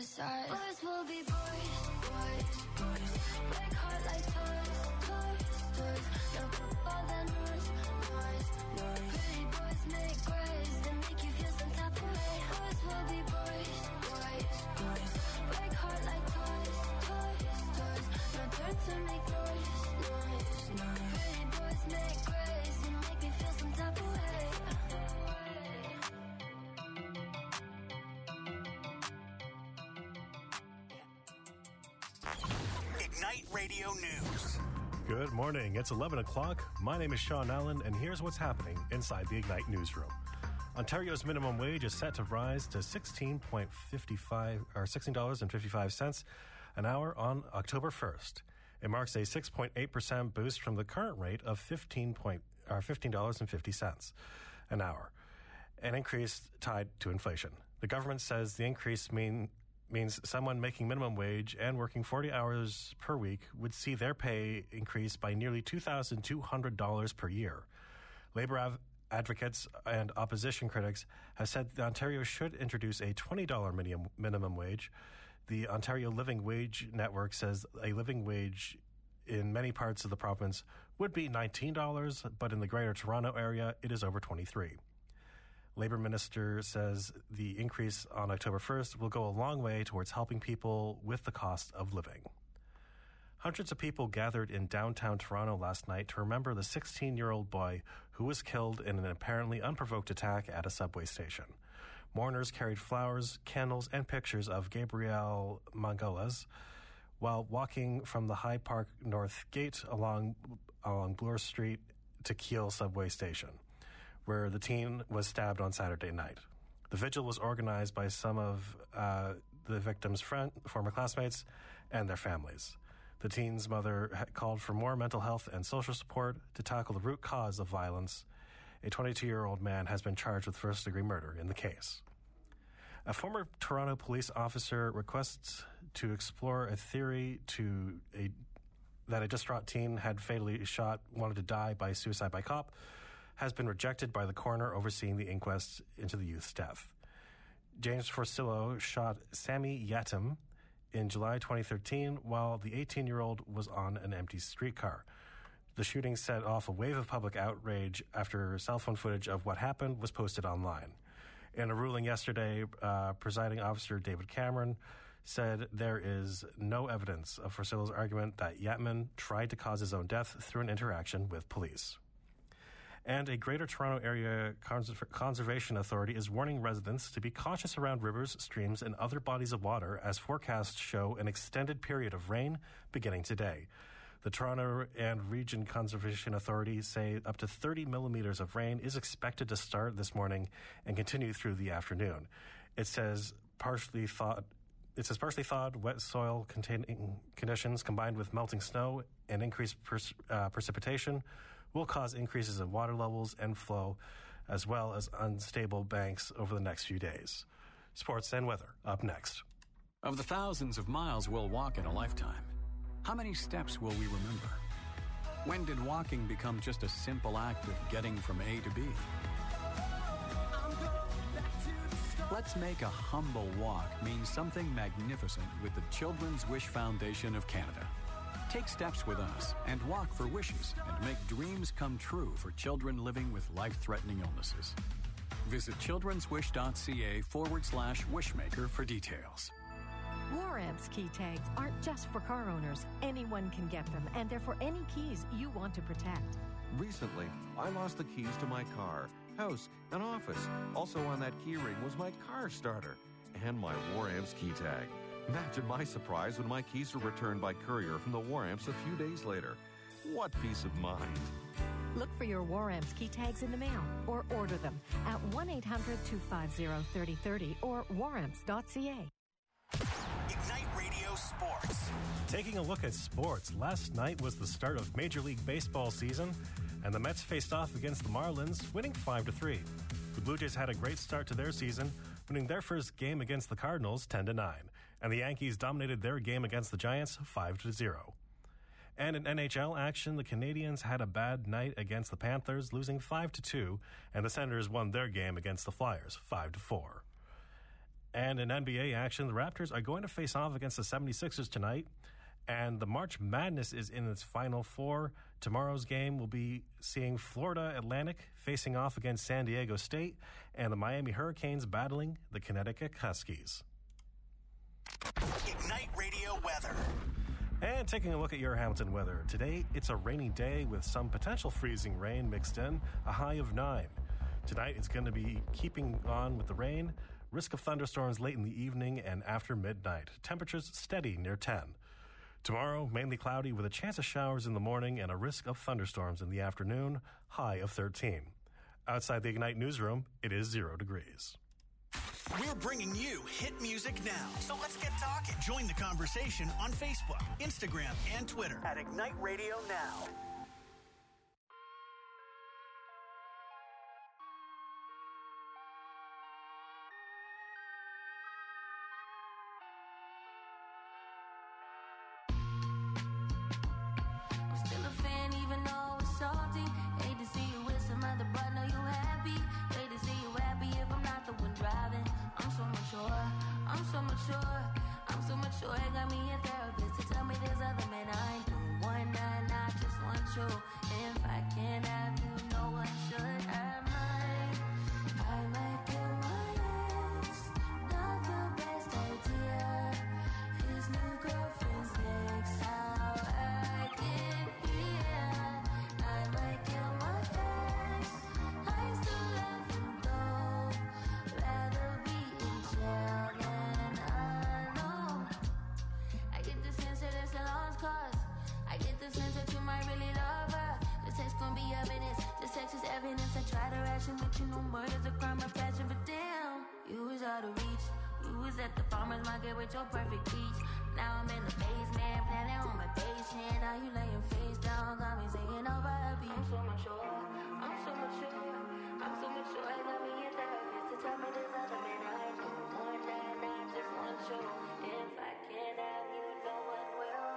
side. Boys will be boys, boys, boys. Break heart like toys, toys, toys. No all the noise, noise, noise. Pretty boys make grace and make you feel some type of way. Boys will be boys, boys, boys. Break heart like toys, toys, toys. No turn to make noise, noise, noise. Pretty boys make grace and make me feel some type of way. Ignite Radio News. Good morning. It's 11 o'clock. My name is Sean Allen, and here's what's happening inside the Ignite newsroom. Ontario's minimum wage is set to rise to $16.55 an hour on October 1st. It marks a 6.8% boost from the current rate of $15.50 an hour, an increase tied to inflation. The government says the increase means someone making minimum wage and working 40 hours per week would see their pay increase by nearly $2,200 per year. Labor advocates and opposition critics have said that Ontario should introduce a $20 minimum wage. The Ontario Living Wage Network says a living wage in many parts of the province would be $19, but in the Greater Toronto area, it is over $23. Labor Minister says the increase on October 1st will go a long way towards helping people with the cost of living. Hundreds of people gathered in downtown Toronto last night to remember the 16-year-old boy who was killed in an apparently unprovoked attack at a subway station. Mourners carried flowers, candles, and pictures of Gabriel Mangolas while walking from the Hyde Park North Gate along Bloor Street to Keele subway station, where the teen was stabbed on Saturday night. The vigil was organized by some of the victim's former classmates and their families. The teen's mother had called for more mental health and social support to tackle the root cause of violence. A 22-year-old man has been charged with first-degree murder in the case. A former Toronto police officer requests to explore a theory that a distraught teen had fatally wanted to die by suicide by cop has been rejected by the coroner overseeing the inquest into the youth's death. James Forcillo shot Sammy Yatim in July 2013 while the 18-year-old was on an empty streetcar. The shooting set off a wave of public outrage after cell phone footage of what happened was posted online. In a ruling yesterday, presiding officer David Cameron said there is no evidence of Forcillo's argument that Yatman tried to cause his own death through an interaction with police. And a Greater Toronto Area Conservation Authority is warning residents to be cautious around rivers, streams, and other bodies of water as forecasts show an extended period of rain beginning today. The Toronto and Region Conservation Authority say up to 30 millimeters of rain is expected to start this morning and continue through the afternoon. It says partially thawed, wet soil containing conditions combined with melting snow and increased precipitation will cause increases in water levels and flow, as well as unstable banks over the next few days. Sports and weather up next. Of the thousands of miles we'll walk in a lifetime, how many steps will we remember? When did walking become just a simple act of getting from A to B? Let's make a humble walk mean something magnificent with the Children's Wish Foundation of Canada. Take steps with us and walk for wishes and make dreams come true for children living with life-threatening illnesses. Visit childrenswish.ca/wishmaker for details. War Amps key tags aren't just for car owners. Anyone can get them, and they're for any keys you want to protect. Recently, I lost the keys to my car, house, and office. Also on that key ring was my car starter and my War Amps key tag. Imagine my surprise when my keys were returned by courier from the War Amps a few days later. What peace of mind. Look for your War Amps key tags in the mail or order them at 1-800-250-3030 or waramps.ca. Ignite Radio Sports. Taking a look at sports, last night was the start of Major League Baseball season, and the Mets faced off against the Marlins, winning 5-3. The Blue Jays had a great start to their season, winning their first game against the Cardinals 10-9, and the Yankees dominated their game against the Giants 5-0. And in NHL action, the Canadiens had a bad night against the Panthers, losing 5-2, and the Senators won their game against the Flyers 5-4. And in NBA action, the Raptors are going to face off against the 76ers tonight. And the March Madness is in its final four. Tomorrow's game will be seeing Florida Atlantic facing off against San Diego State and the Miami Hurricanes battling the Connecticut Huskies. Ignite Radio weather. And taking a look at your Hamilton weather. Today, it's a rainy day with some potential freezing rain mixed in, a high of 9. Tonight, it's going to be keeping on with the rain. Risk of thunderstorms late in the evening and after midnight. Temperatures steady near 10. Tomorrow, mainly cloudy with a chance of showers in the morning and a risk of thunderstorms in the afternoon, high of 13. Outside the Ignite newsroom, it is 0 degrees. We're bringing you hit music now. So let's get talking. Join the conversation on Facebook, Instagram, and Twitter at Ignite Radio Now. I'm still a fan even though it's salty. Hate to see you with some other, but know you happy. Hate to see you happy if I'm not the one driving. I'm so mature, I'm so mature, I'm so mature. It got me a therapist to tell me there's other men I don't want, and I just want you. If I can't have you, no one should have mine. I might kill my ex, not the best idea. His new girlfriend's next, how I get here. I might kill my ex, I still love him though. Rather be in jail than alone. I get the sense that it's a lost cause. I get the sense that you might really love her. This text gon' be evidence. This text is evidence. I try to ration, but you know murder's a crime of passion. But damn, you was out of reach. You was at the farmer's market with your perfect peach. Now I'm in the basement, planning on my patient. Now you laying face down, got me singing over a beat. I'm so mature, I'm so mature, I'm so mature. I got me a therapist to tell me there's other men I don't want, and I just want you. If I can't have you, no one will.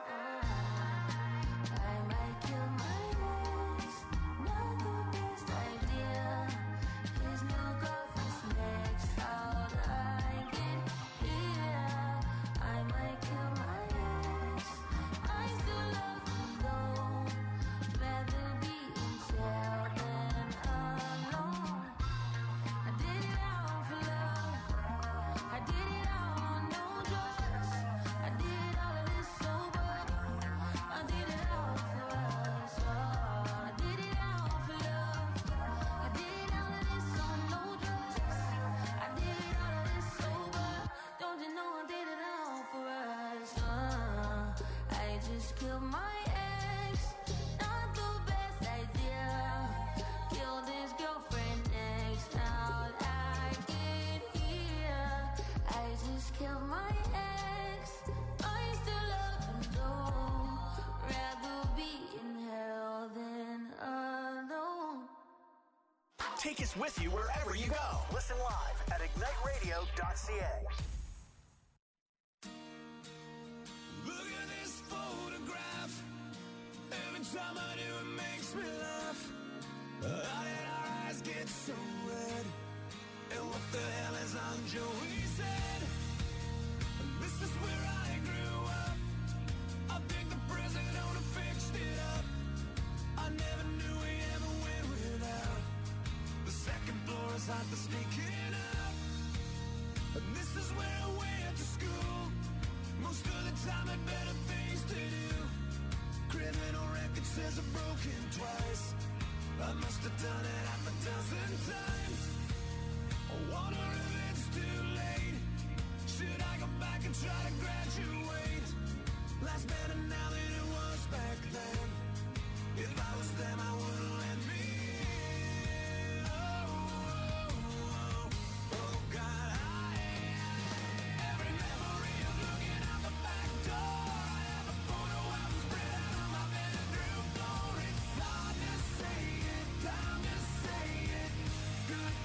I might kill my ex, not the best idea. His new girlfriend's next, how'd I get here? I might kill my ex, I still love him though. Rather be in jail than alone. I did it all for love. I did it all on no drugs. I did all of this sober. I did it all for us. Oh, I did it all for love. I did all of this on no drugs. I did all of this sober. Don't you know I did it all for us? I just killed my ex. Not the best idea. Killed his girlfriend next. How'd I get here? I just killed my ex. I still love him though. Rather be in hell than alone. Take us with you wherever you go. Listen live at igniteradio.ca. Look at this photograph. Every time I do, it makes me laugh. How did our eyes get so red? And what the hell is on Joey's head? This is where I grew up. I think the president owner fixed it up. I never knew we ever went without. The second floor is hot for sneaking up. And this is where I went to school. Most of the time had better things to do. Criminal record says I've broken twice. I must have done it half a dozen times. I wonder if it's too late. Should I go back and try to graduate? Life's better now than it was back then. If I was them, I wouldn't let me in. Oh, God, every memory of looking out the back door. I have a photo album spread out on my bedroom floor. It's hard to say it, time to say it. Good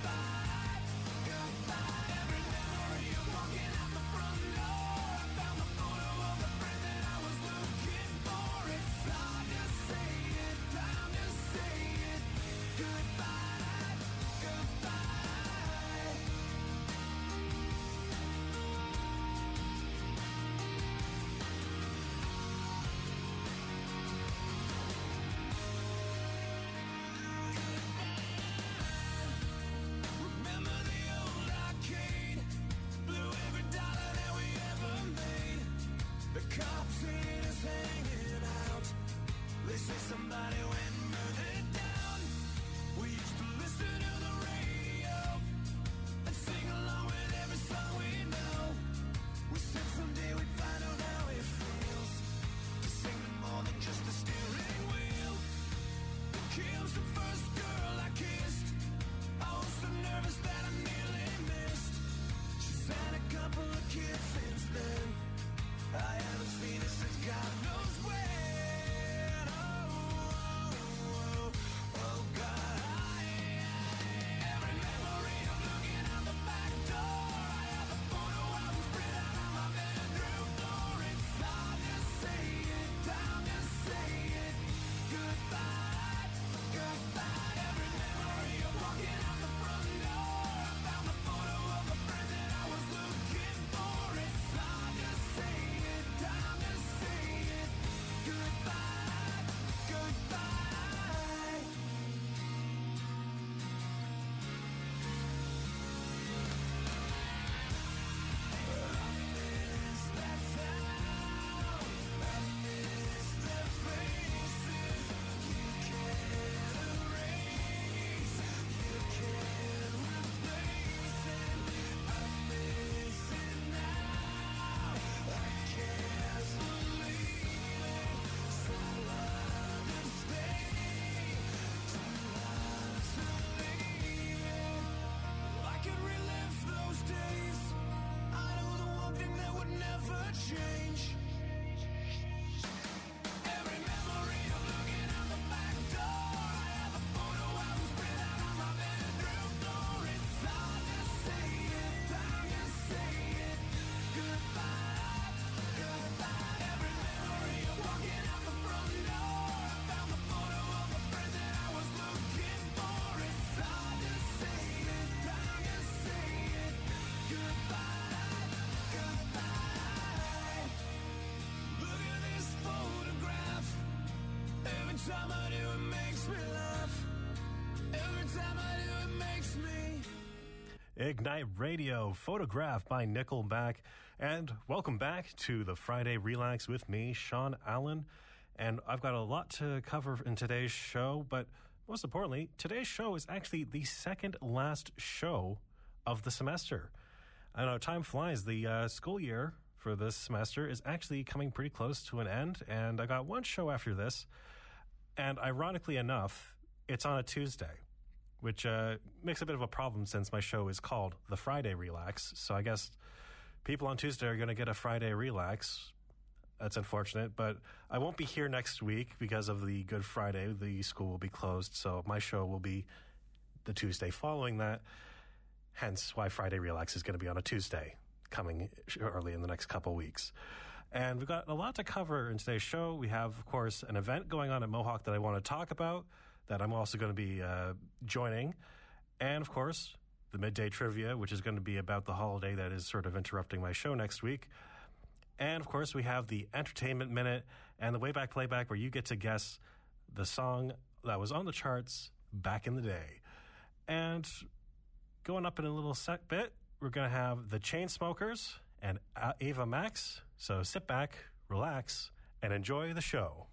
Ignite Radio, photographed by Nickelback. And welcome back to the Friday Relax with me, Sean Allen. And I've got a lot to cover in today's show, but most importantly, today's show is actually the second last show of the semester. I know time flies. The school year for this semester is actually coming pretty close to an end, and I got one show after this. And ironically enough, it's on a Tuesday, which makes a bit of a problem since my show is called The Friday Relax. So I guess people on Tuesday are going to get a Friday Relax. That's unfortunate, but I won't be here next week because of the Good Friday. The school will be closed, so my show will be the Tuesday following that. Hence why Friday Relax is going to be on a Tuesday, coming early in the next couple weeks. And we've got a lot to cover in today's show. We have, of course, an event going on at Mohawk that I want to talk about, that I'm also going to be joining. And, of course, the Midday Trivia, which is going to be about the holiday that is sort of interrupting my show next week. And, of course, we have the Entertainment Minute and the Wayback Playback, where you get to guess the song that was on the charts back in the day. And going up in a little set bit, we're going to have the Chainsmokers and Ava Max. So sit back, relax, and enjoy the show.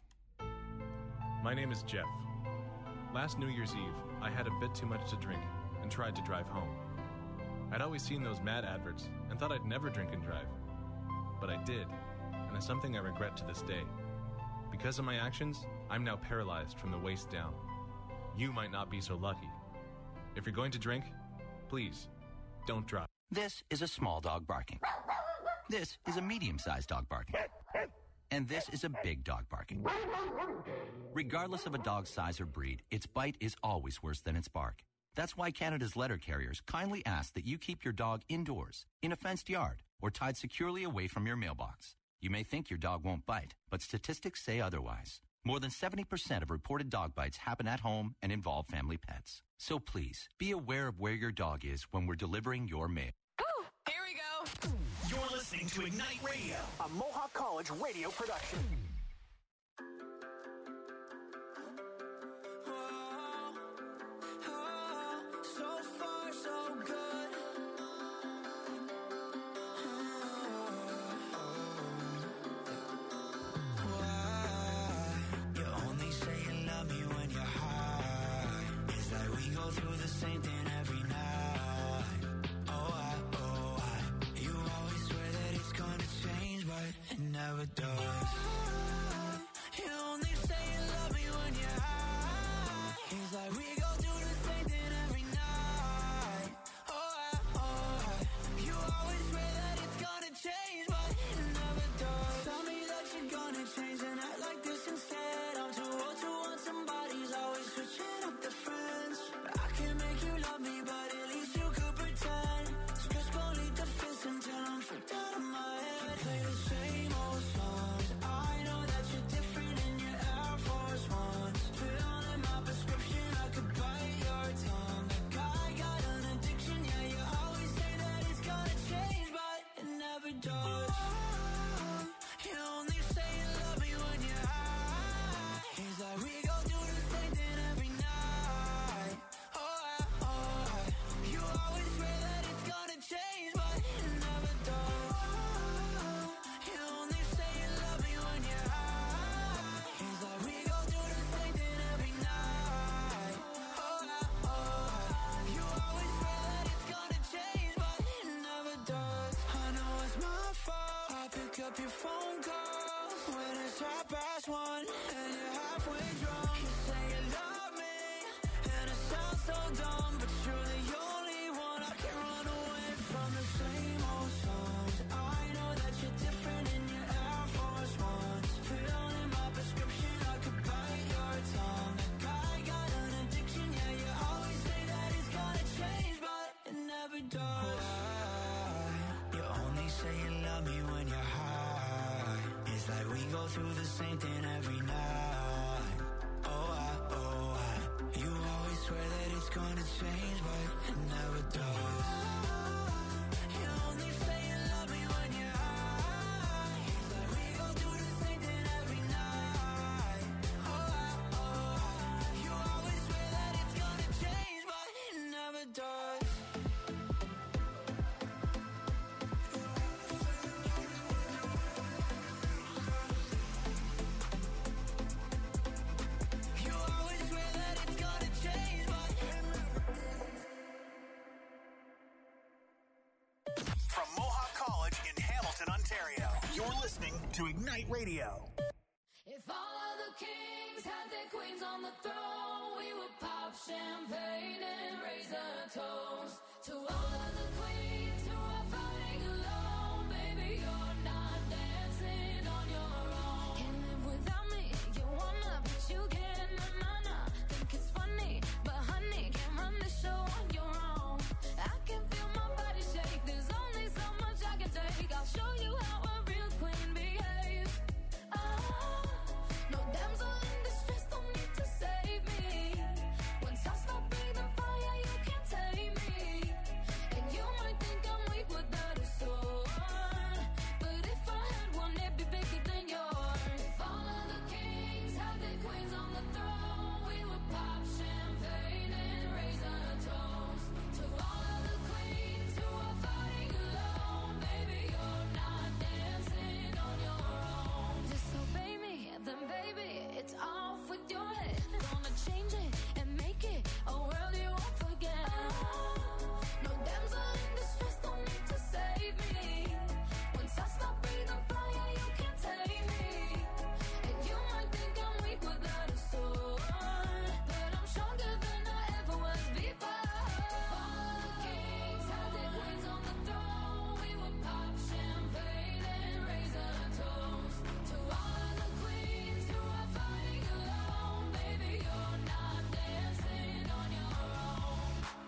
My name is Jeff. Last New Year's Eve, I had a bit too much to drink and tried to drive home. I'd always seen those mad adverts and thought I'd never drink and drive. But I did, and it's something I regret to this day. Because of my actions, I'm now paralyzed from the waist down. You might not be so lucky. If you're going to drink, please, don't drive. This is a small dog barking. This is a medium-sized dog barking. And this is a big dog barking. Regardless of a dog's size or breed, its bite is always worse than its bark. That's why Canada's letter carriers kindly ask that you keep your dog indoors, in a fenced yard, or tied securely away from your mailbox. You may think your dog won't bite, but statistics say otherwise. More than 70% of reported dog bites happen at home and involve family pets. So please, be aware of where your dog is when we're delivering your mail. Oh, here we go. You're listening to Ignite Radio, a Mohawk College radio production. Never does. You only say you love me when you're high. It's like we go do the same thing every night. You always swear that it's gonna change, but it never does. Tell me that you're gonna change and act like this instead. I'm too old to want somebody's always switching up their friends. I can make you love me, but at least you could pretend. Just gonna lead the fence until I'm freaked out of my head. Play the same old songs. I know that you're different in your Air Force Ones. Fill in my prescription, I could bite your tongue. Like I got an addiction, yeah, you always say that it's gonna change, but it never does. You only say you love me when you're high. It's like we go do the same thing every night. You always swear that it's gonna change, but it never does. You only say you love me when you're high. It's like we go do the same thing every night. You always swear that it's gonna change, but it never does. I know it's my fault. I pick up your phone calls when it's 1:30 and you're halfway drunk. You say you love me, and it sounds so dumb, but you're the only one I can run away from. The same old songs. I know that you're different in your Air Force Ones. Fill in my prescription, I could bite your tongue. Like I got an addiction, yeah, you always say that it's gonna change, but it never does. You only say you love me when you're high. It's like we go through the same thing every night. You always swear that it's gonna change, but it never does. You only say you love me when you're high. It's like we go do the same thing every night. You always swear that it's gonna change, but it never does. You're listening to Ignite Radio. If all of the kings had their queens on the throne, we would pop champagne and raise a toast to all of the queens who are fighting alone. Baby, you're not dancing on your own. Can't live without me, you wanna, but you can't. Nah. Think it's funny, but honey, can't run the show on your own. I can feel my body shake, there's only so much I can take. I'll show you how a real queen behaves. No damsel in distress, don't need to save me. Once I stop breathing fire, you can't tame me. And you might think I'm weak without a sword, but if I had one, it'd be bigger than yours. If all of the kings had their queens on the throne, we would pop champagne and raise a toast to all of the queens who are fighting alone. Baby, you're not dancing on your own. Disobey me, then baby, it's off with your head. Gonna change it and make it a world you won't forget. No damsel in distress, don't need to save me. Once I stop breathing fire, you can't tame me. And you might think I'm weak without a sword, but I'm stronger than I ever was before. All the kings had their queens on the throne, we would pop champagne and raise a toast to all of the queens who are fighting alone. Baby, you're not dancing on your own.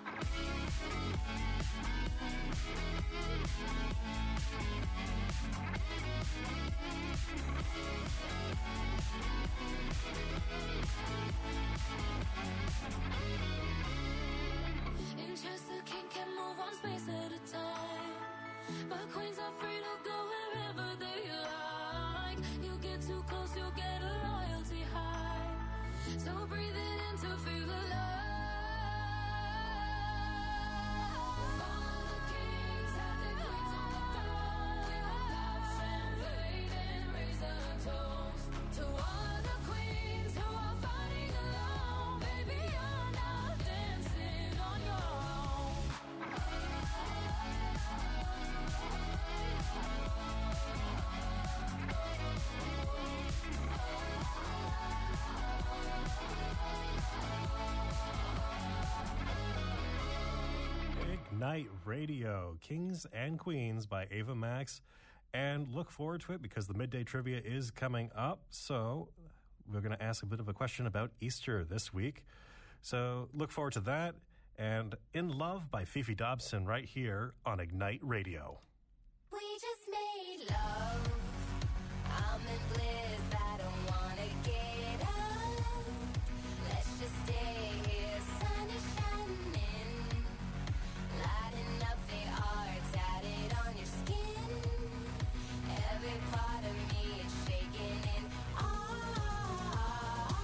In chess, the king can move one space at a time, but queens are free to go wherever they like. You get too close, you'll get a royalty high. So breathe it in to feel alive. All of the kings had their queens on the throne. We would pop champagne and raise a toast to all of the queens who are fighting alone. Baby, you're not dancing on your own. Ignite Radio, Kings and Queens by Ava Max. And look forward to it because the midday trivia is coming up. So we're going to ask a bit of a question about Easter this week. So look forward to that. And In Love by Fifi Dobson right here on Ignite Radio. We just made love. I'm in bliss. I don't wanna get up. Let's just stay here. Sun is shining, lighting up the art tatted on your skin. Every part of me is shaking in awe.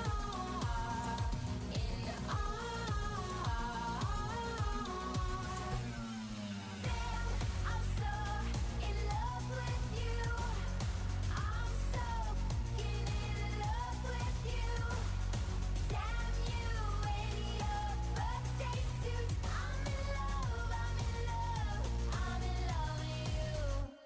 In awe. Damn, I'm so in love with you. I'm so in love with you. Damn you in your birthday suit. I'm in love, I'm in love, I'm in love with you.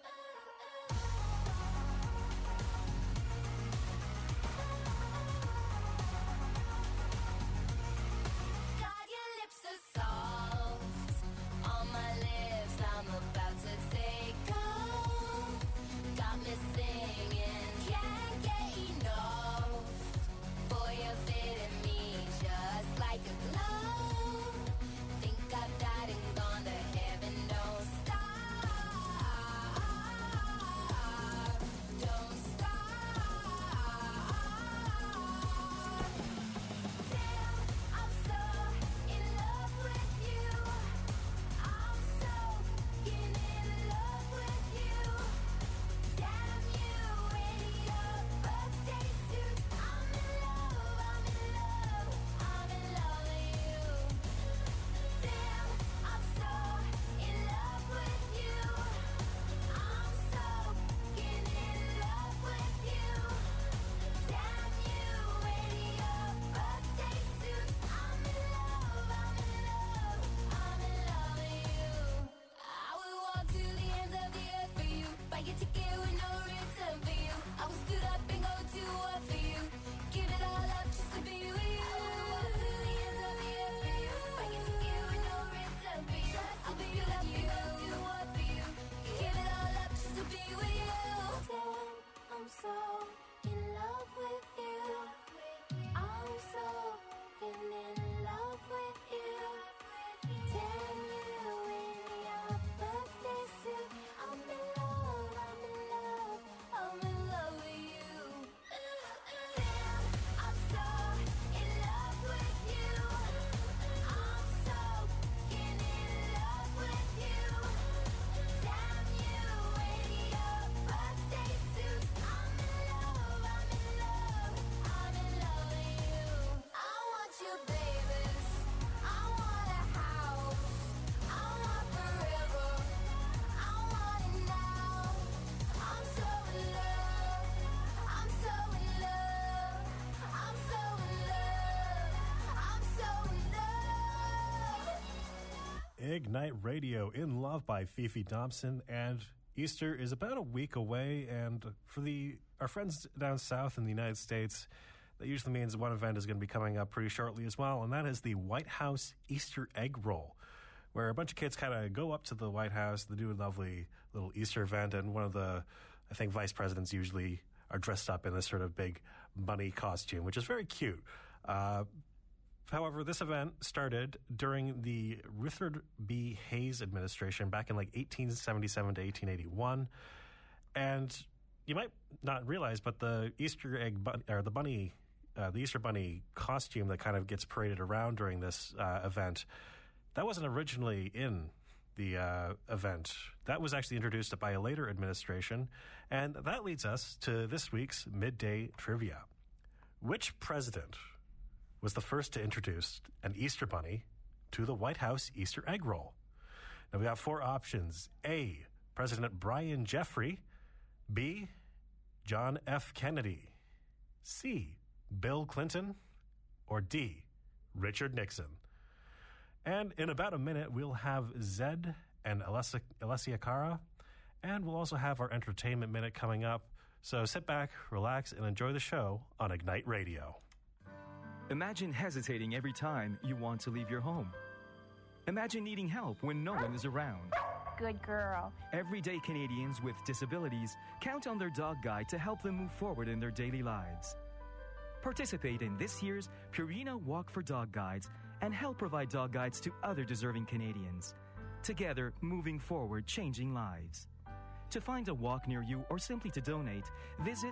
God, your lips are soft on my lips. I'm about to take off. Got me singing, can't get enough. Boy, you're fitting me just like a glove. Think I've died and gone to heaven. Don't stop, don't stop. Damn, I'm so in love with you. I'm so in love with you. Damn you in your birthday suit. I'm in love, I'm in love, I'm in love with you. Damn, I'm so in love with you. I'm so in love with you. Damn you in your birthday suit. I'm in love, I'm in love, I'm in love with you. I will walk to the ends of the earth for you. Buy your ticket with no Ignite Radio, In Love by Fifi Thompson, and Easter is about a week away, and for our friends down south in the United States, that usually means one event is going to be coming up pretty shortly as well, and that is the White House Easter Egg Roll, where a bunch of kids kind of go up to the White House, they do a lovely little Easter event, and one of the, I think, vice presidents usually are dressed up in this sort of big bunny costume, which is very cute. However, this event started during the Rutherford B. Hayes administration back in like 1877 to 1881. And you might not realize, but the Easter egg the Easter bunny costume that kind of gets paraded around during this event, that wasn't originally in the event. That was actually introduced by a later administration. And that leads us to this week's Midday Trivia. Which president was the first to introduce an Easter bunny to the White House Easter egg roll? Now, we have four options. A, President Brian Jeffrey. B, John F. Kennedy. C, Bill Clinton. Or D, Richard Nixon. And in about a minute, we'll have Zed and Alessia Cara, and we'll also have our entertainment minute coming up. So sit back, relax, and enjoy the show on Ignite Radio. Imagine hesitating every time you want to leave your home. Imagine needing help when no one is around. Good girl. Everyday Canadians with disabilities count on their dog guide to help them move forward in their daily lives. Participate in this year's Purina Walk for Dog Guides and help provide dog guides to other deserving Canadians. Together, moving forward, changing lives. To find a walk near you or simply to donate, visit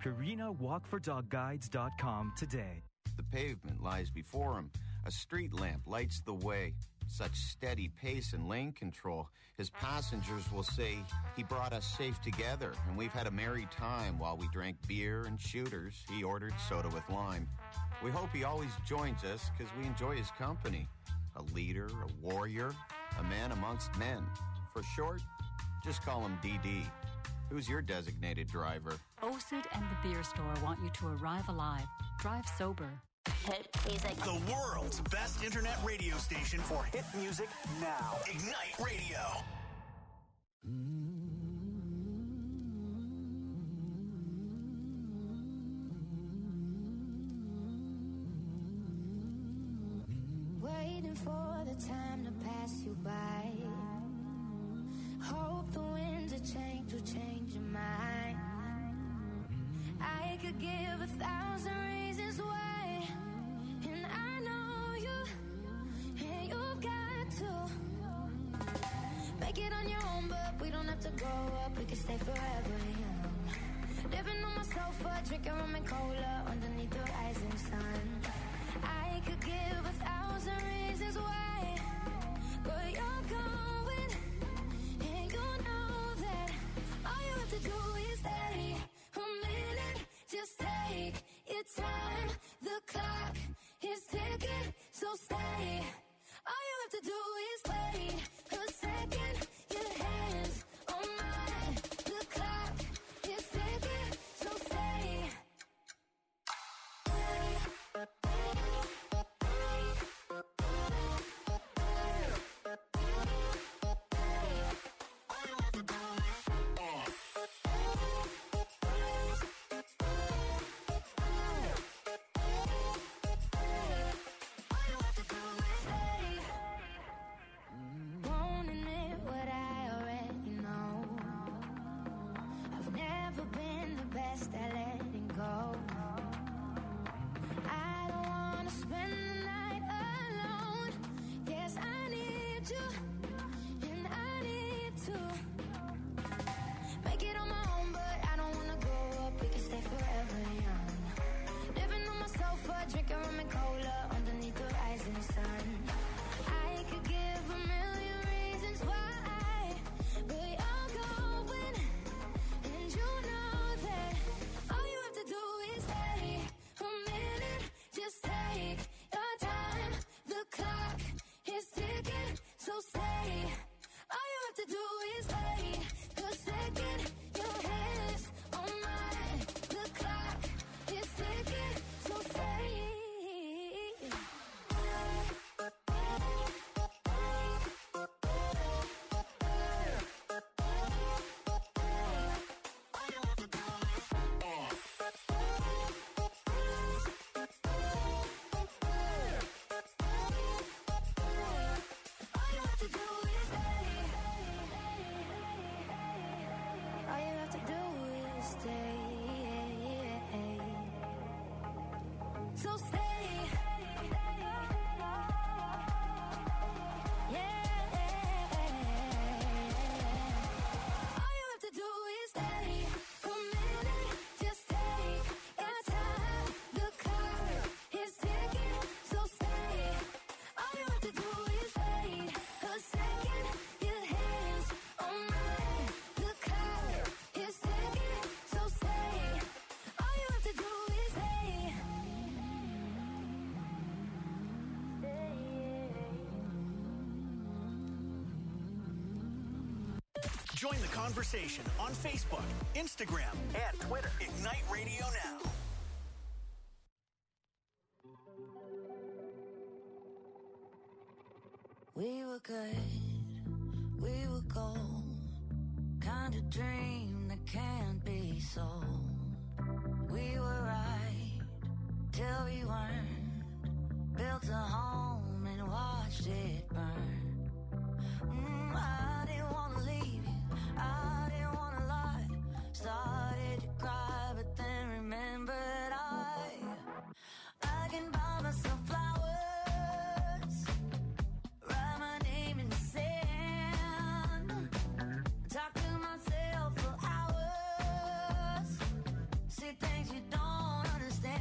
PurinaWalkForDogGuides.com today. The pavement lies before him. A street lamp lights the way. Such steady pace and lane control. His passengers will say he brought us safe together, and we've had a merry time while we drank beer and shooters. He ordered soda with lime. We hope he always joins us because we enjoy his company. A leader, a warrior, a man amongst men. For short, just call him DD. Who's your designated driver? OSID and the beer store want you to arrive alive. Drive sober. Hit music. The world's best internet radio station for hit music now. Ignite Radio. Waiting for the time to pass you by. Hope the winds of change will change your mind. I could give 1,000 reasons why, and I know you, and you've got to make it on your own, but we don't have to grow up, we can stay forever young. Living on my sofa, drinking rum and cola underneath the rising sun. I could give 1,000 reasons why, but you're going, and you know that all you have to do is stay a minute. Just take your time. The clock is ticking, so stay. All you have to do is wait a second. Your hands on mine. The clock is ticking, so stay. At letting go. I don't wanna spend the night alone. Yes, I need you, and I need to make it on my own, but I don't wanna grow up. We can stay forever young. Living on my sofa, drinking rum and cola underneath the rising sun. I could give 1,000,000 reasons why, but you're going, and you know that. All you have to do is stay a minute. Just take your time. The clock is ticking, so stay. All you have to do is wait a second. Your hands on mine. The clock is ticking, so stay. so stay. Join the conversation on Facebook, Instagram, and Twitter. Ignite Radio Now. We were good, we were gold. Kind of dream that can't be sold. We were right till we weren't. Built a home and watched it burn. I didn't want to leave you, I didn't want to lie. Started to cry, but then remembered I can buy myself flowers, write my name in the sand, talk to myself for hours, see things you don't understand.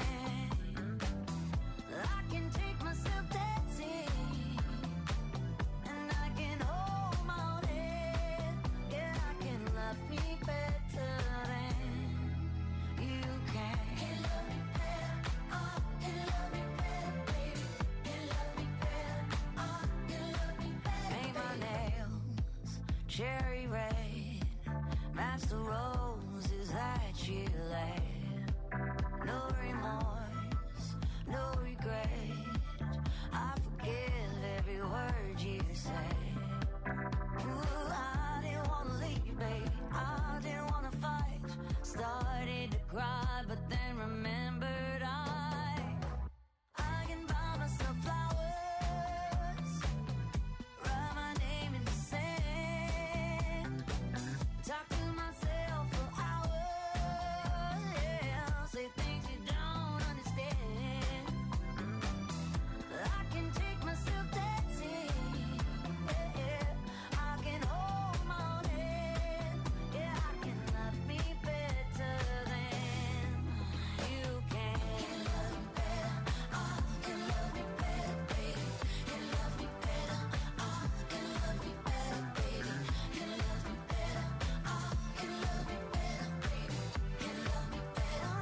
I can take myself dancing, and I can hold my own head. Yeah, I can love me better than you can. Can love me better, can love me better, baby. Can love me better, can love me better. Paint my nails cherry red, match the roses that you laid. No remorse, no regret. I forgive every word you say. Ooh, I didn't want to leave, baby. I didn't want to fight. Started to cry, but then remembered I can buy myself flowers, write my name in the sand, talk to myself for hours, yeah, say things you don't understand. I can take myself dancing, yeah, I can hold my own head, yeah, I can love me better than you can. Can love me better, can love me better, baby. Can love me better, can love me better, baby. Can love me better, can love me better, baby. Can love me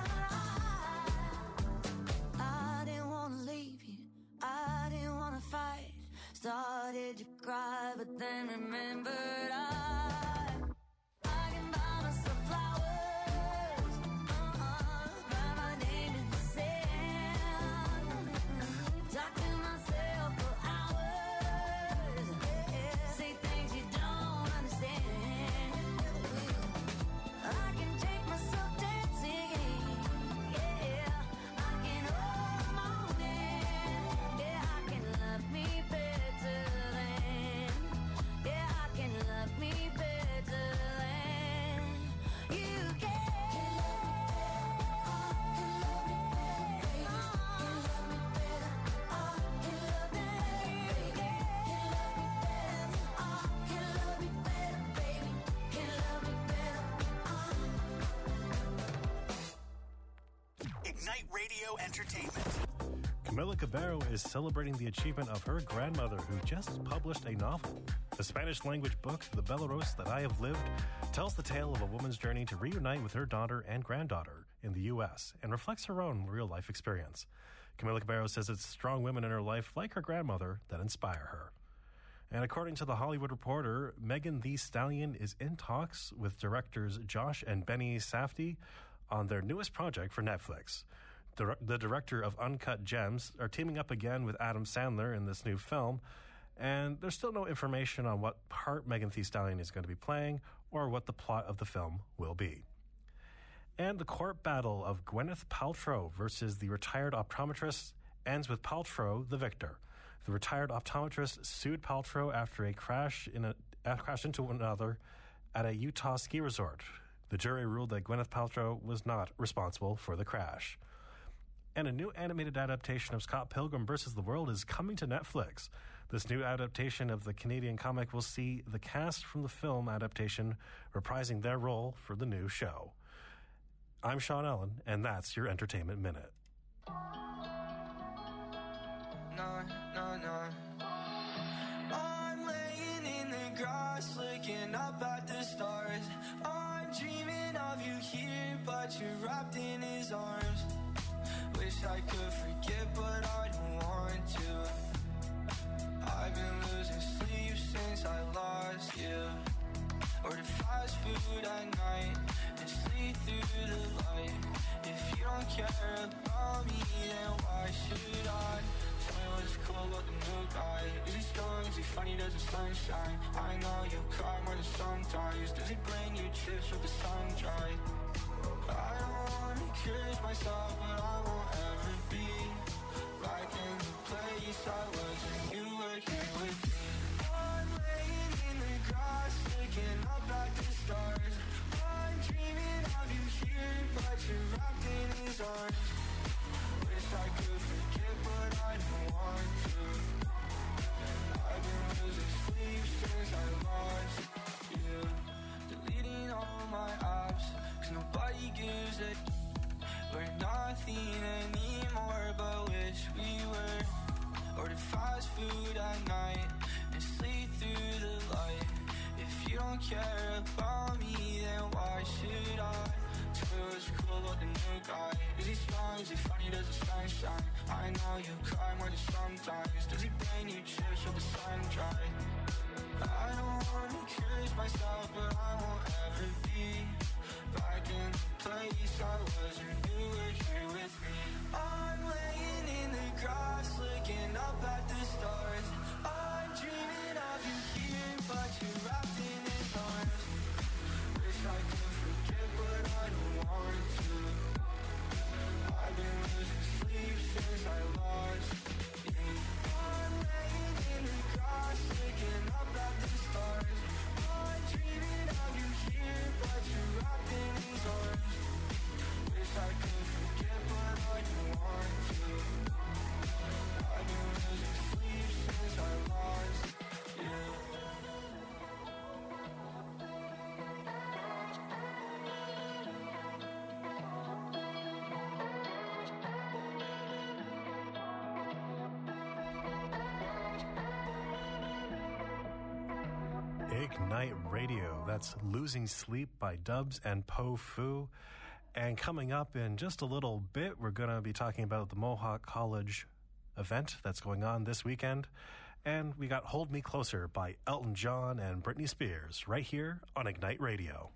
better. I didn't want to leave you, I didn't want to fight. Started to cry, but then remembered I can buy myself flowers, write my name in the sand, talk to myself for hours, yeah, say things you don't understand. I can take myself dancing, yeah, I can hold my own hand, yeah, I can love me better than, yeah, I can love me better than you can. Ignite Radio Entertainment. Camila Cabello is celebrating the achievement of her grandmother, who just published a novel. The Spanish-language book, The Belarus That I Have Lived, tells the tale of a woman's journey to reunite with her daughter and granddaughter in the U.S. and reflects her own real-life experience. Camila Cabello says it's strong women in her life, like her grandmother, that inspire her. And according to The Hollywood Reporter, Megan Thee Stallion is in talks with directors Josh and Benny Safdie on their newest project for Netflix. The director of Uncut Gems are teaming up again with Adam Sandler in this new film, and there's still no information on what part Megan Thee Stallion is going to be playing or what the plot of the film will be. And the court battle of Gwyneth Paltrow versus the retired optometrist ends with Paltrow the victor. The retired optometrist sued Paltrow after a crash into another at a Utah ski resort. The jury ruled that Gwyneth Paltrow was not responsible for the crash. And a new animated adaptation of Scott Pilgrim vs. the World is coming to Netflix. This new adaptation of the Canadian comic will see the cast from the film adaptation reprising their role for the new show. I'm Sean Ellen, and that's your Entertainment Minute. I'm laying in the grass, looking up at the stars. I'm dreaming of you here, but you're wrapped in his arms. Wish I could forget, but I don't want to. I've been losing sleep since I lost you. Order fast food at night and sleep through the light. If you don't care about me, then why should I? Tell me what's cool about the new guy. Is he strong? Is he funny? Does the sun shine? I know you cry more than sometimes. Does he bring you chips with the sun dry? I don't wanna curse myself, but I won't ever be back in the place I was when you were here with me. I'm laying in the grass, looking up at the stars. I'm dreaming of you here, but you're wrapped in his arms. Wish I could forget, but I don't want to. I've been losing sleep since I lost you. Deleting all my apps, 'cause nobody gives a. We're nothing anymore, but wish we were. Order fast food at night and sleep through the light. If you don't care about me, then why should I? Tell me what's cool about the new guy. Is he strong? Is he funny? Does the sun shine? I know you cry more than sometimes. Does he bring you chips with the sun dry? I don't wanna curse myself, but I won't ever be back in the place I was when you were here with me. I'm laying in the grass, looking up at the stars. I'm dreaming of you here, but you're wrapped in his arms. Wish I could forget, but I don't want to. I've been losing sleep since I lost you. I'm laying in the grass, looking up at the stars. I'm dreaming of you here, but you're wrapped in his arms. Wish I could forget, but I don't want to. I've been losing sleep since I lost you. Ignite Radio. That's Losing Sleep by Dubs and Po Fu. And coming up in just a little bit, we're going to be talking about the Mohawk College event that's going on this weekend. And we got Hold Me Closer by Elton John and Britney Spears right here on Ignite Radio.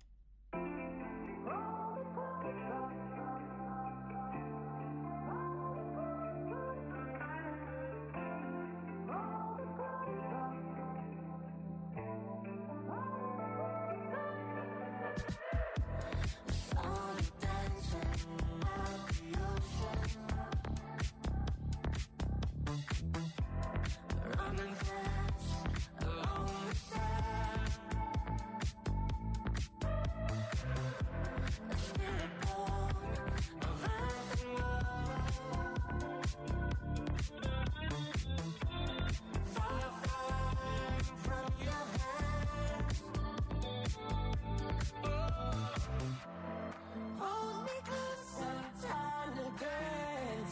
Hold me closer, time to dance.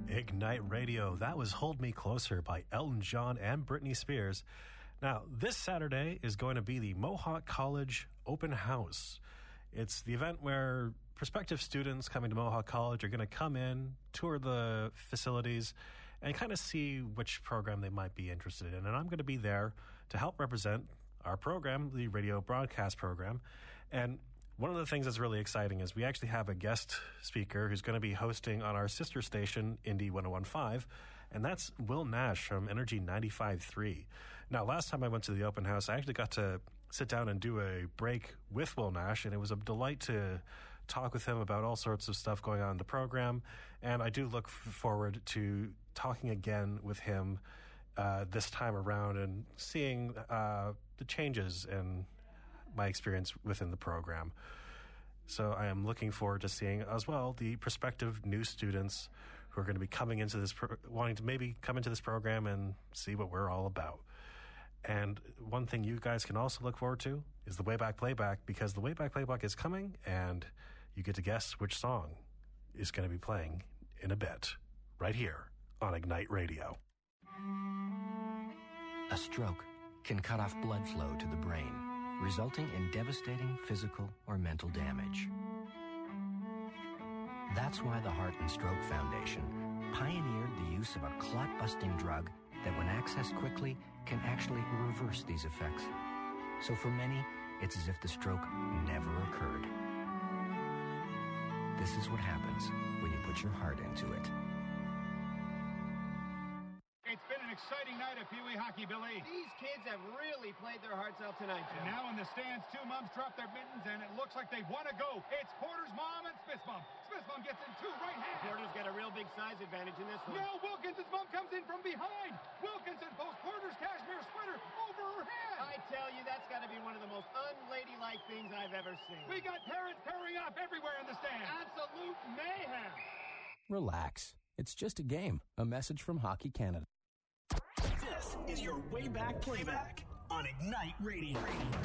Ignite Radio. That was Hold Me Closer by Elton John and Britney Spears. Now, this Saturday is going to be the Mohawk College Open House. It's the event where prospective students coming to Mohawk College are going to come in, tour the facilities, and kind of see which program they might be interested in. And I'm going to be there to help represent our program, the radio broadcast program. And one of the things that's really exciting is we actually have a guest speaker who's going to be hosting on our sister station, Indie 101.5, and that's Will Nash from Energy 95.3. Now, last time I went to the open house, I actually got to sit down and do a break with Will Nash, and it was a delight to talk with him about all sorts of stuff going on in the program, and I do look forward to talking again with him this time around and seeing the changes in my experience within the program. So I am looking forward to seeing as well the prospective new students who are going to be coming into this, wanting to maybe come into this program and see what we're all about. And one thing you guys can also look forward to is the Wayback Playback, because the Wayback Playback is coming and you get to guess which song is going to be playing in a bit right here on Ignite Radio. A stroke can cut off blood flow to the brain, resulting in devastating physical or mental damage. That's why the Heart and Stroke Foundation pioneered the use of a clot-busting drug that, when accessed quickly, can actually reverse these effects. So for many, it's as if the stroke never occurred. This is what happens when you put your heart into it. It's been an exciting night of Pee Wee hockey, Billy. These kids have really played their hearts out tonight, Jim. And now in the stands, two moms drop their mittens, and it looks like they want to go. It's Porter's mom and Spitzbum. Spitzbum gets in two right hands. Porter's got a real big size advantage in this one. No, Wilkinson's mom comes in from behind. Wilkinson posts Porter's cashmere sweater over her head. I tell you, that's got to be one of the most unladylike things I've ever seen. We got parents tearing up everywhere in the stands. Absolute mayhem. Relax. It's just a game. A message from Hockey Canada. This is your Wayback Playback on Ignite Radio.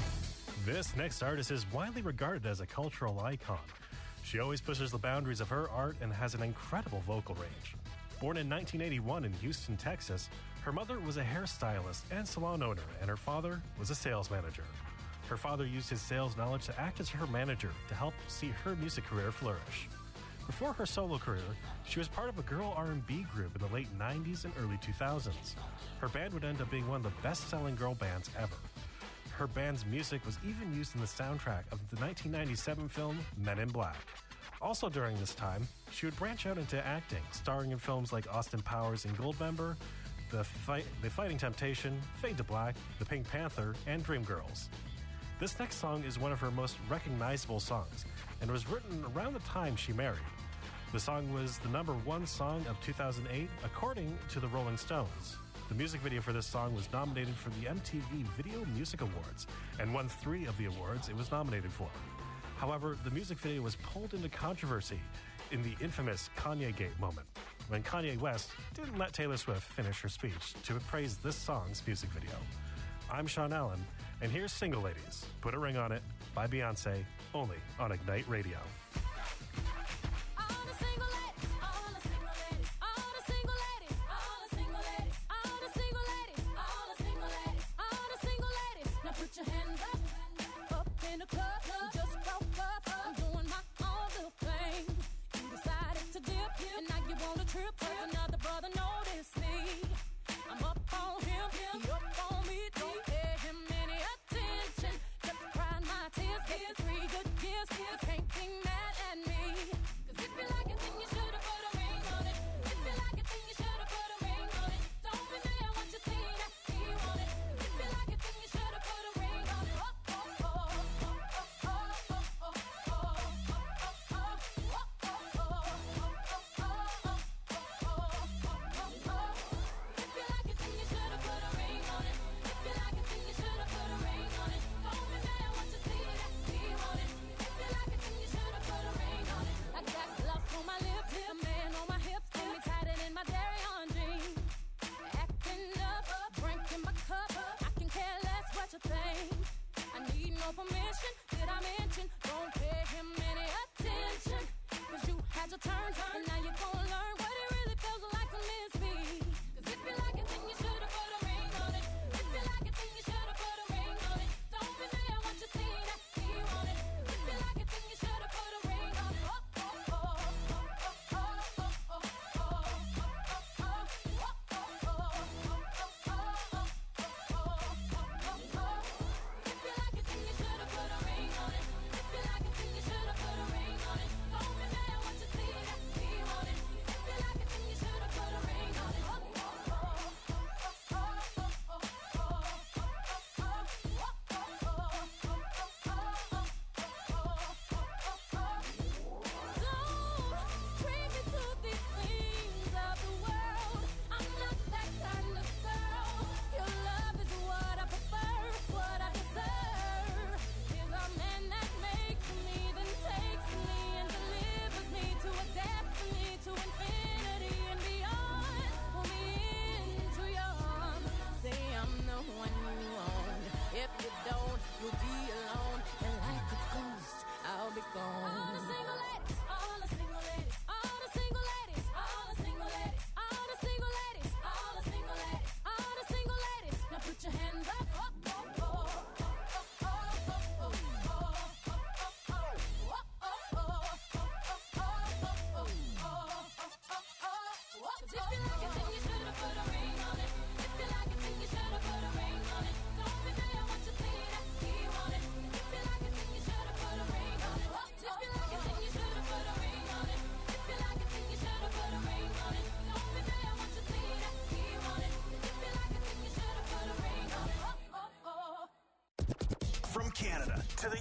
This next artist is widely regarded as a cultural icon. She always pushes the boundaries of her art and has an incredible vocal range. Born in 1981 in Houston, Texas, her mother was a hairstylist and salon owner, and her father was a sales manager. Her father used his sales knowledge to act as her manager to help see her music career flourish. Before her solo career, she was part of a girl R&B group in the late 90s and early 2000s. Her band would end up being one of the best-selling girl bands ever. Her band's music was even used in the soundtrack of the 1997 film Men in Black. Also during this time, she would branch out into acting, starring in films like Austin Powers and Goldmember, The Fighting Temptation, Fade to Black, The Pink Panther, and Dreamgirls. This next song is one of her most recognizable songs, and was written around the time she married. The song was the #1 song of 2008, according to the Rolling Stones. The music video for this song was nominated for the MTV Video Music Awards, and won 3 of the awards it was nominated for. However, the music video was pulled into controversy in the infamous Kanye Gate moment, when Kanye West didn't let Taylor Swift finish her speech to praise this song's music video. I'm Sean Allen, and here's Single Ladies, Put a Ring on It, by Beyonce, only on Ignite Radio. Can't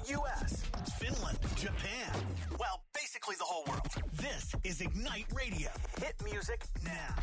the U.S., Finland, Japan. Well, basically the whole world. This is Ignite Radio. Hit music now.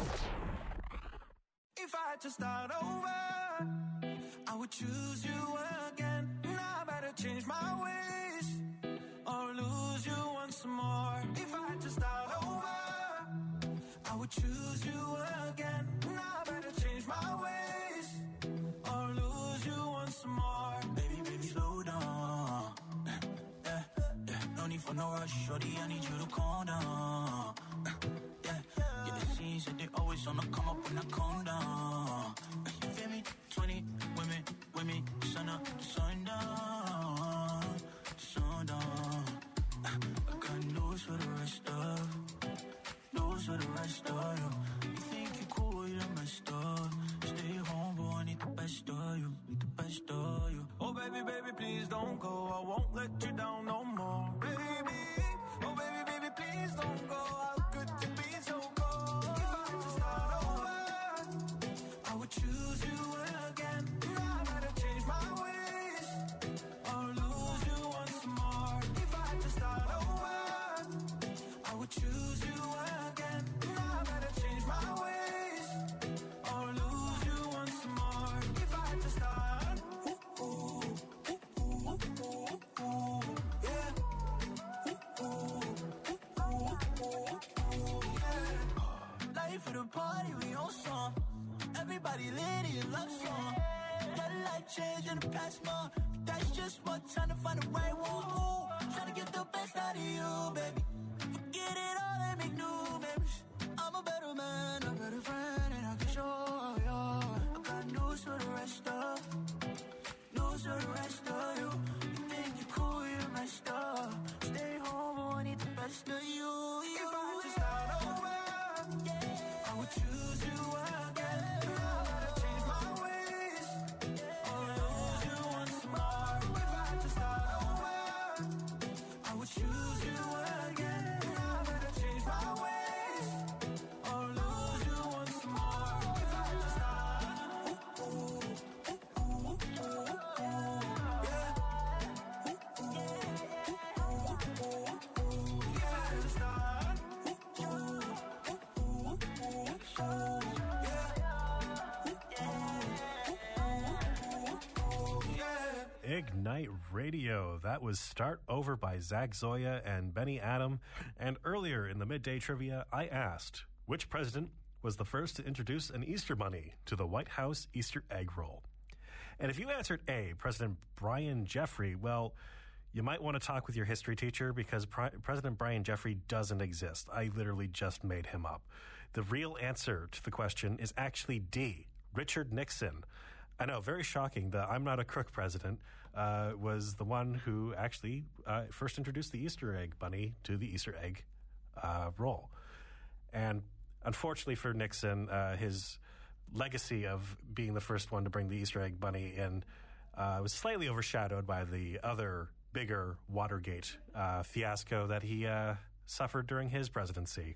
If I had to start over, I would choose you again. Now I better change my ways or lose you once more. If I had to start over, I would choose you again. Now I better change my ways or lose you once more. Baby, slow down. Yeah. No need for no rush, shorty, I need you to calm down. Yeah, the scenes that they always on the come up when I calm down. You feel me? 20 women, sun up, sundown, sundown. I got news for the rest of you. You think you're cool, you're messed up. Stay home, but I need the best of you, Oh baby, please don't go. I won't let you down no more, baby. Oh baby, please don't go. How could you be so cold? If I had to start over, I would choose you again. Now I better change my ways or lose you once more. If I had to start over, I would choose you again. Now I better change my ways or lose you once more. If I had to start, yeah. Life for the party, we on song. Everybody lit in love song. Got a life change in the past month. That's just more time to find the right one. Trying to get the best out of you, baby. Forget it all and make new memories. I'm a better man, a better friend, and I can show you. I got news for the rest of you. You think you're cool, you're messed up. Stay home, but I need the best of you. If I had to start over, I would choose you again. Now I gotta change my ways or lose you once more. If I had to start over, I would choose you again. Now I gotta change my ways or lose you once more. If I had to start, Ignite Radio. That was Start Over by Zach Zoya and Benny Adam. And earlier in the midday trivia, I asked, which president was the first to introduce an Easter bunny to the White House Easter egg roll? And if you answered A, President Brian Jeffrey, well, you might want to talk with your history teacher because President Brian Jeffrey doesn't exist. I literally just made him up. The real answer to the question is actually D, Richard Nixon. I know, very shocking. The I'm not a crook president was the one who actually first introduced the Easter egg bunny to the Easter egg roll. And unfortunately for Nixon, his legacy of being the first one to bring the Easter egg bunny in was slightly overshadowed by the other bigger Watergate fiasco that he suffered during his presidency.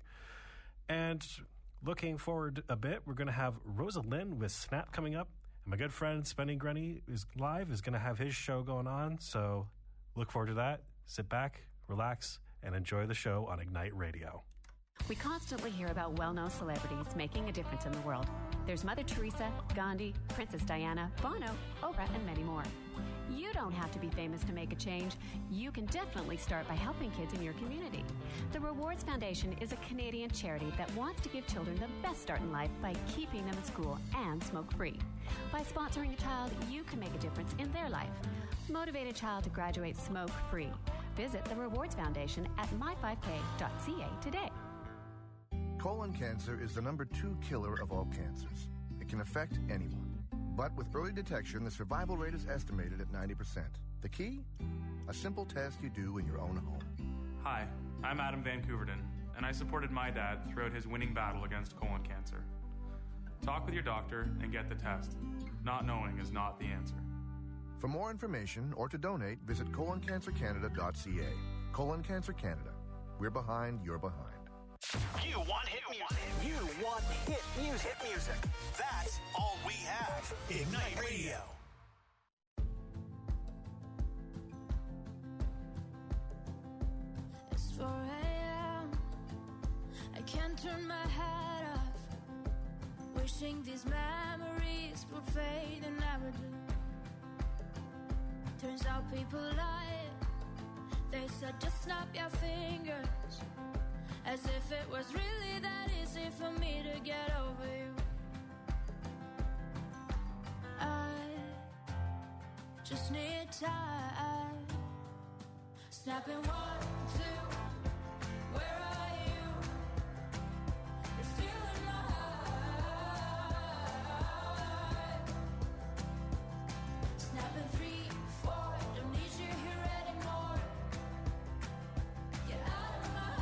And looking forward a bit, we're going to have Rosalind with Snap coming up. And my good friend Spenny Grenny is going to have his show going on. So look forward to that. Sit back, relax, and enjoy the show on Ignite Radio. We constantly hear about well-known celebrities making a difference in the world. There's Mother Teresa, Gandhi, Princess Diana, Bono, Oprah, and many more. You don't have to be famous to make a change. You can definitely start by helping kids in your community. The Rewards Foundation is a Canadian charity that wants to give children the best start in life by keeping them in school and smoke-free. By sponsoring a child, you can make a difference in their life. Motivate a child to graduate smoke-free. Visit the Rewards Foundation at my5k.ca today. Colon cancer is the number 2 killer of all cancers. It can affect anyone. But with early detection, the survival rate is estimated at 90%. The key? A simple test you do in your own home. Hi, I'm Adam Van Couverden, and I supported my dad throughout his winning battle against colon cancer. Talk with your doctor and get the test. Not knowing is not the answer. For more information or to donate, visit coloncancercanada.ca. Colon Cancer Canada. We're behind, you're behind. You want hit music. You want hit music. That's all we have. Ignite Radio. 4 a.m. I can't turn my head off, wishing these memories would fade and never do. Turns out people lie. They said just snap your fingers, as if it was really that easy for me to get over you. I just need time. Snapping 1, 2. Where are you? You're still in my heart. Snapping 3, 4. Don't need you here anymore. Get out of my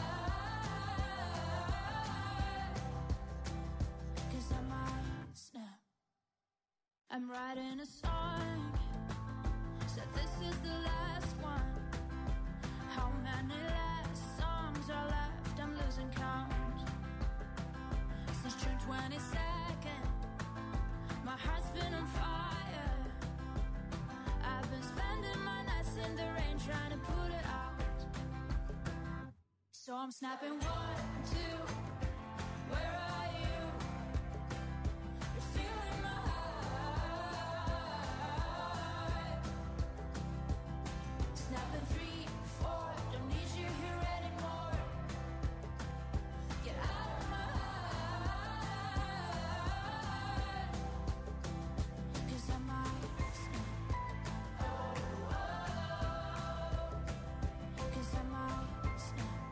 heart. 'Cause I might snap. I'm writing a song. Said this is the last one. How many last songs are left? I'm losing count. Since June 22nd, my heart's been on fire. I've been spending my nights in the rain trying to put it out. So I'm snapping 1, 2. Where are you? You're still in my heart. Snapping 3, 4. Don't need you here anymore. Get out of my heart. 'Cause I might snap. 'Cause I might snap.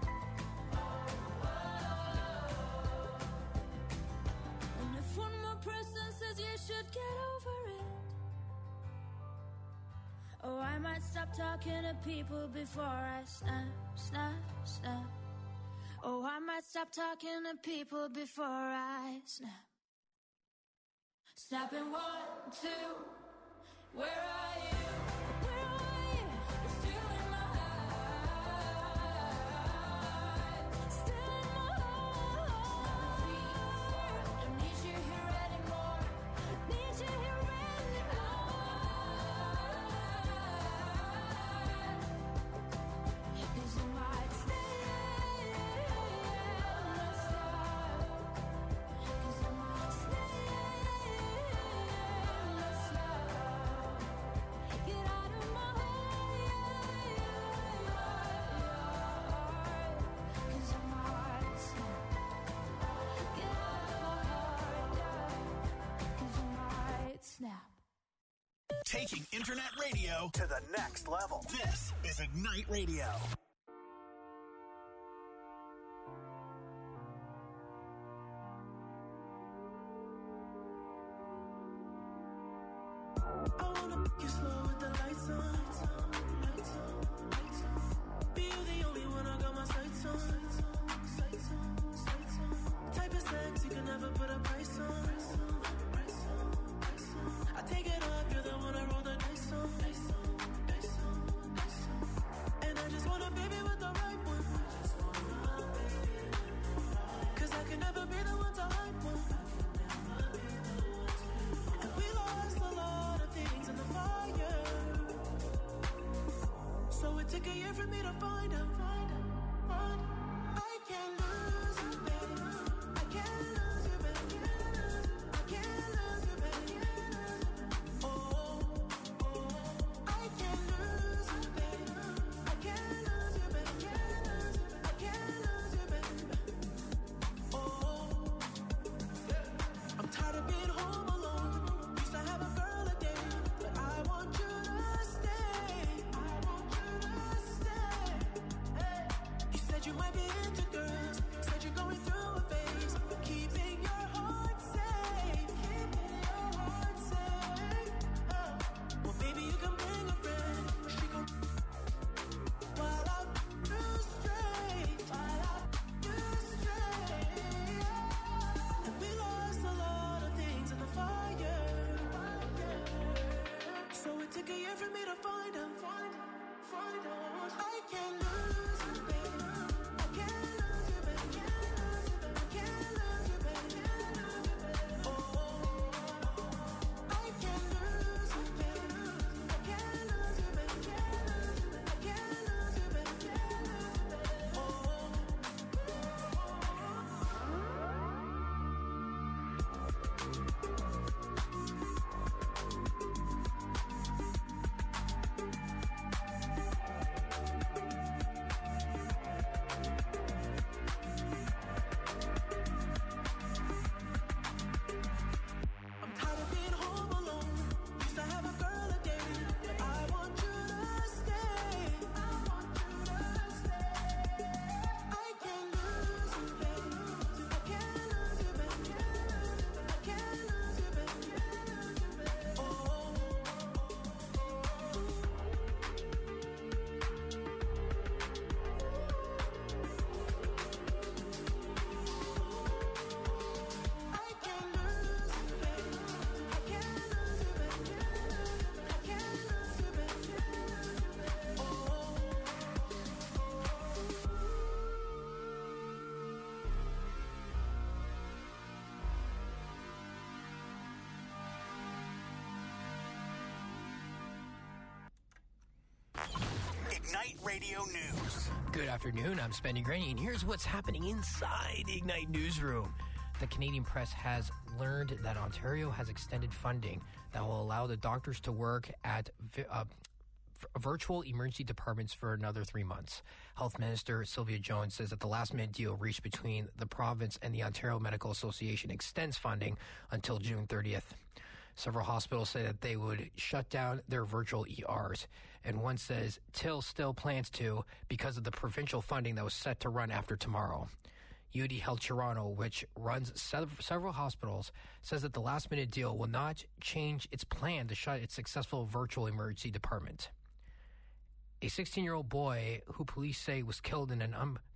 And if one more person says you should get over it, oh, I might stop talking to people before I snap, snap, snap. Oh, I might stop talking to people before I snap. Snapping 1, 2. Where are you? Where are you? You're still in my heart. Still in my heart. 3, 4. Don't need you here anymore. Need you here anymore. 'Cause I might stay. 'Cause I might stay. Get out of my heart. 'Cause I might snap. Get out of my heart. 'Cause I might snap. Taking internet radio to the next level. This is Ignite Radio. I wanna make you slow with the lights on. Be you the only one I got my sights on. Type of sex you can never put a price on. I take it off, you're the one I roll the dice on. And I just want a baby with the right one. 'Cause I can never be the one to hype one. And we lost a lot of things in the fire. So it took a year for me to find out. I can't lose you, babe. I can't lose you, babe. I can't lose you, babe. Oh, I can't lose you, babe. I can't lose you, babe. I can't lose you, babe. Oh, I'm tired of being home alone. Used to have a girl a day, but I want you to stay. I want you to stay. Hey. You said you might be into girls. Said you're going through a phase. Keeping your heart safe. Keeping your heart safe. Oh. Well, baby, you can bring a friend. She gon' while I do straight. While I do straight. And we lost a lot of things in the fire. So it took a year for me to find out. I can't lose you, babe. I can't Ignite Radio News. Good afternoon, I'm Spenny Graney, and here's what's happening inside the Ignite newsroom. The Canadian press has learned that Ontario has extended funding that will allow the doctors to work at virtual emergency departments for another 3 months. Health Minister Sylvia Jones says that the last-minute deal reached between the province and the Ontario Medical Association extends funding until June 30th. Several hospitals say that they would shut down their virtual ERs, and one says Till still plans to because of the provincial funding that was set to run after tomorrow. UD Health Toronto, which runs several hospitals, says that the last-minute deal will not change its plan to shut its successful virtual emergency department. A 16-year-old boy who police say was killed in an